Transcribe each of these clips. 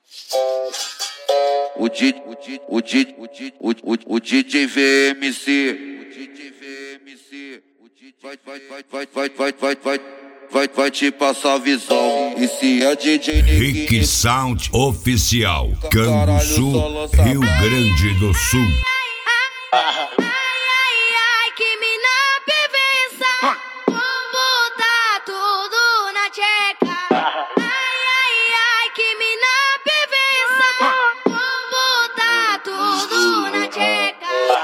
O DJ VMC vai te passar a visão. E se a DJ Rick Sound Oficial, Canguçu, Rio Grande do Sul. Que mina perversa, vou botar tudo na tcheca. Que mina perversa, vou botar tudo na tcheca.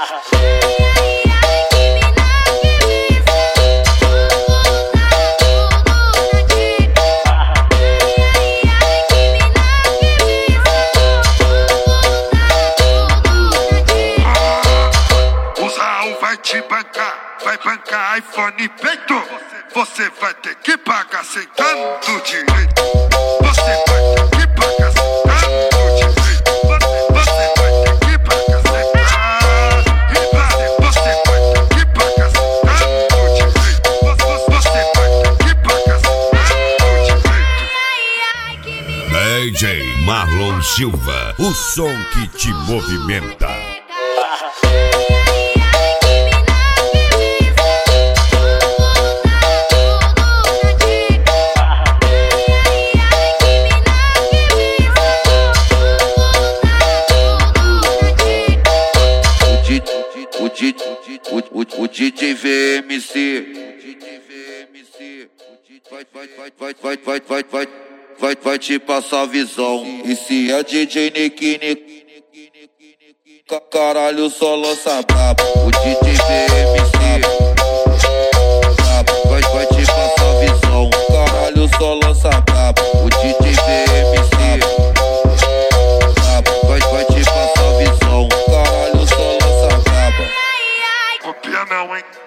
Vai bancar iPhone e peito. Você vai ter que pagar sentando direito. Você vai ter que pagar sentando direito. Você vai ter que pagar sentando. Você vai ter que pagar sentando direito. Você vai ter que pagar sentando direito. DJ Marlon Silva, o som que te movimenta. O DJ VMC vai te passar a visão. E se a DJ Nikini, caralho, só lança brabo. O DJ VMC vai te passar a visão. Caralho, só lança brabo. O DJ VMC vai te passar a visão. Caralho, só lança brabo. Copia não, hein?